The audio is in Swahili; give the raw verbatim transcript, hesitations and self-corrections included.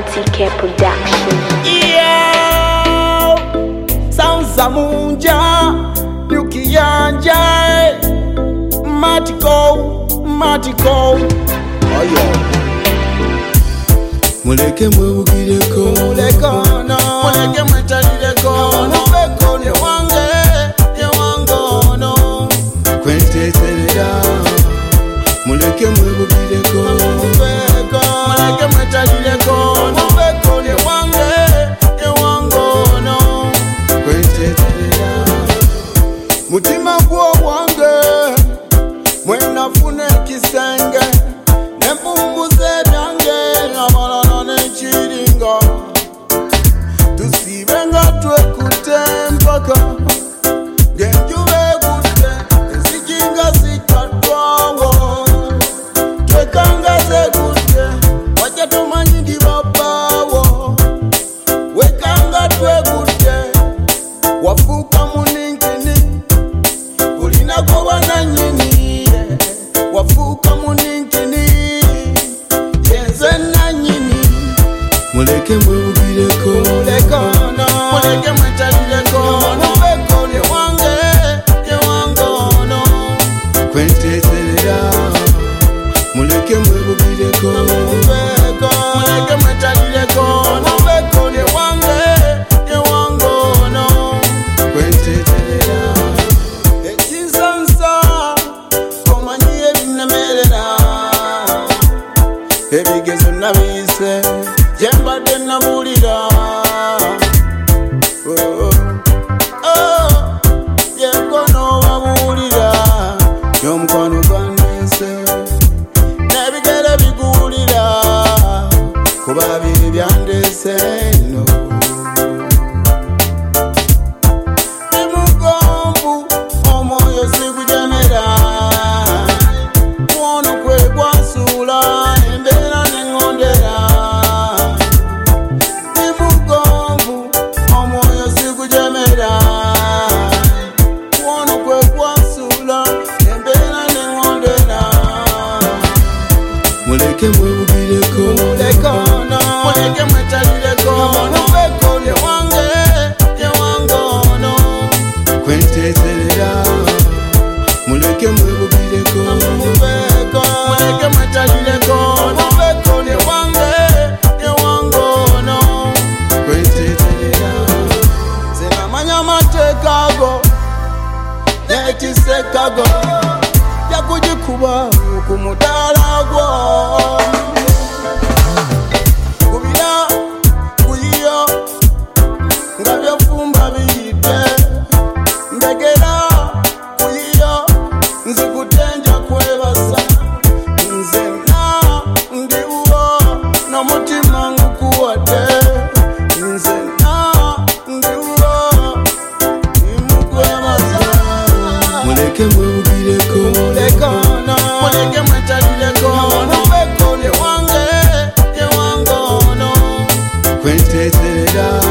T K Production. Yeah, sounds Zamunja, Nukiyanja, Matiko, Matiko. Oh yeah. Muleke mwebugireko, muleko no, muleke mwetalireko, muleko ne wange, ne wango no. Kwenteterera, muleke mwebugireko, muleko, muleke mwetalireko, muleko ne wange, ne wango no. Kwenteterera, mutima gwo wange, mwenafune kisenge, nempumbuze byange, abalala n'ekiringa. Tusibenga twekute mpaka genjuba ekute, ezikinga zikatwawo. Twekanga zekute, wajja tomanyi ndi babaawo. Wekanga twekute, wafuuka muninkini, olinako bananyini. Wafuuka muninkini, yenze nanyini. muleke mwebugireko, muleko no, muleke mwetalireko, muleko ne wange, ne wango no. kwenteterera, muleke mwebugireko, muleko, muleke mwetalireko, muleko ne wange, ne wango no. kwenteterera, Ekisansa, omanyi ebinnemerera, ebigezo nabiyise, jembadde nabulira. Oh, oh, yego n'obabulira, y'omukwano gwandense, n'ebigere biguwulira, kuba biri byandese no. Nimugombu, omwoyo sigujemera, mwono kwe gwasuula, embeera neŋŋondera. Nimugombu, omwoyo sigujemera, mwono kwe gwasuula, embeera neŋŋondera. muleke mwebugireko, Muleko no, muleke mwetalireko, muleko ne wange, ne wango no. kwenteterera, muleke mwebugireko, Muleko, muleke mwetalireko, muleko ne wange, ne wango no. kwenteterera, Nze namanya amateeka ago, n'ekisa kago, yakugikuba ku mudaala gwo. Kubira kuyiyo, nga by'ofumba biyidde. Ndegera kuyiyo, nzikutte nja kwebaza. Nzenna ndiwo, n'omutima ngukuwadde. Nzenna ndiwo, nimukwebaza. muleke mwebugireko, Muleko no, muleke mwetalireko, muleko ne wange, ne wango no. kwenteterera,